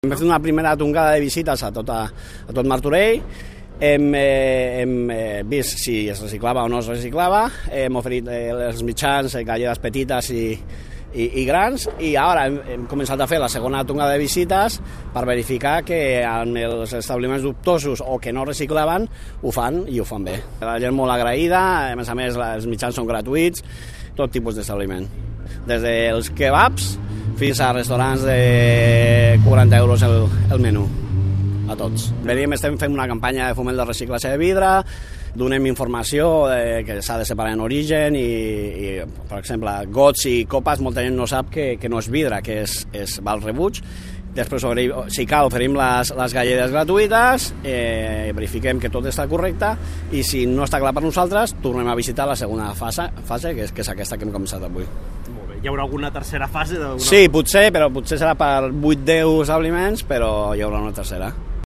Hem fet una primera tongada de visites a tot Martorell. Hem vist si es reciclava o no es reciclava, hem oferit els mitjans, galledes petites i grans, i ara hem començat a fer la segona tongada de visites per verificar que en els establiments dubtosos o que no reciclaven ho fan i ho fan bé. La gent molt agraïda, a més els mitjans són gratuïts, tot tipus d'establiment. Des dels kebabs fins a restaurants de 40 euros el menú, a tots. Estem fent una campanya de foment del reciclatge de vidre, donem informació que s'ha de separar en origen i per exemple, gots i copes, molta gent no sap que no és vidre, que va al rebuig. Després, si cal, oferim les galledes gratuïtes, verifiquem que tot està correcte i si no està clar per nosaltres, tornem a visitar la segona fase que és aquesta que hem començat avui. Molt bé. Hi haurà alguna tercera fase? Sí, potser serà per 8-10 establiments, però hi haurà una tercera.